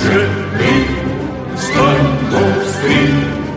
живи, стань повстрій.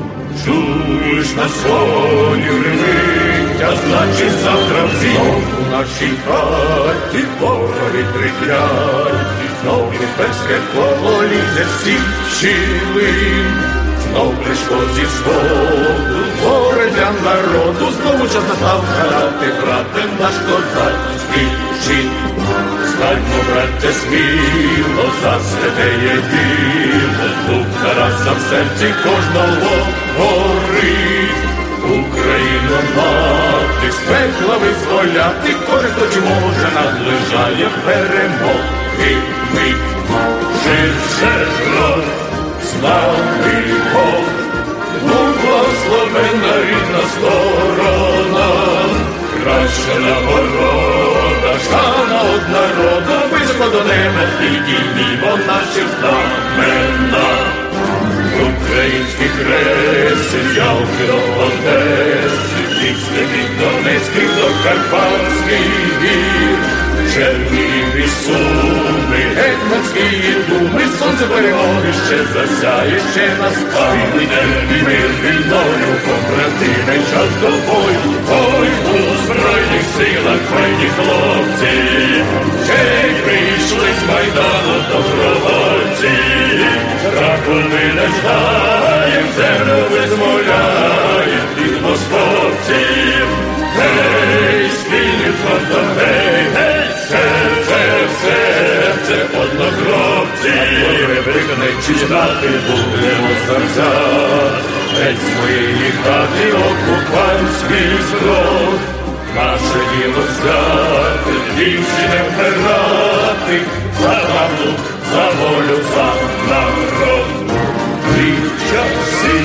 Чуєш на соні ревить, а значить завтра знов у нашій хаті порі триклять. І знов імперське коло лізе всі щілин. Знов прийшло зі сходу горе для народу. Знову час настав грати, брате, наш козацький щит. Станьмо, брате, сміло, за святе діло, дух Тараса в серці кожного горить. Україну мати, з пекла визволяти, кожен, хто чи може, наближає перемоги мить. Живше род, славний Бог, Бог благословенна рідна сторона, краща нагорода, шана од народу, високо до неба підіймімо наші знамена. Українські креси, з Ялти до Одеси, після від Донецьких до Карпатських гір, Чернігів і Суми, гетьманські думи, сонце перемоги ще засяє, ще нас пахне, і мир вільною, побратиме, час до бою. Ой, у Збройних силах файні хлопці, ще й прийшли з Майдану добровольці. Страху ми не знаєм, землю визволяєм від московців. Гей, спільним фронтом, гей, гей, серце, серце однокровців. Виконай читати будемо серця, геть з моєї хати окупантський зброд. Наше діло взяти, дівчини вмирати, за правду, за волю, за народ. Ті часи,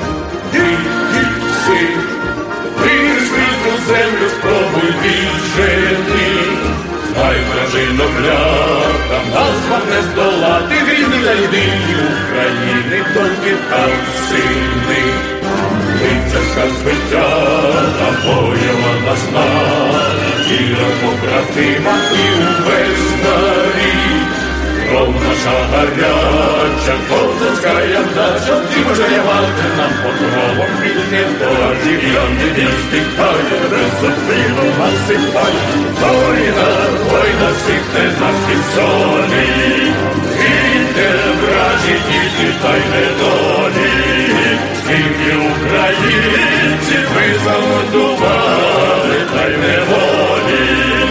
дикі си, світу землю спробуй віджени. Знай, вражино клята, нас не здолати, вільні та єдині України, доньки та сини. Лицарська звиття, боєва нас віра побратима і увесь старі. Кров наша гаряча, козацька вдача, ти пожалівати нам покровом від недорожів. І стихає, беззупину насипає, война сипне нас від солі. Війте, вражі діти, та й недолі, скільки українців ви замордували, та й неволі.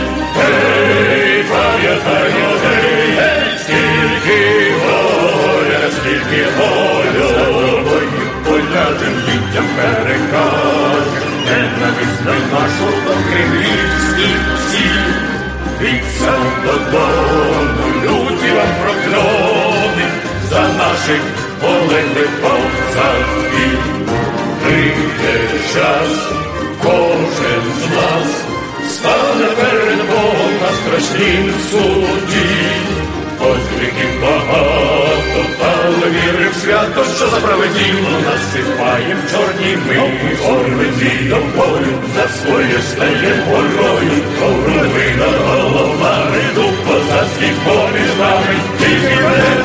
Гей, пам'ятаймо, гей, гей, скільки горя, скільки болю, за тобою полятим дітям перекажем. Ненависть нашу до кремлівських сіл, від сам додому, люті вам прокльони, за наших полеглих козаків. Прийде час, кожен з нас стане перед Богом на страшнім суді. Ось гріхів багато, але віри в свято, що за праве діло насипаєм чорні ми. Орвиці до бою, за своє стаєм горою, ковровина головами, дух козацький поміж нами, тільки мене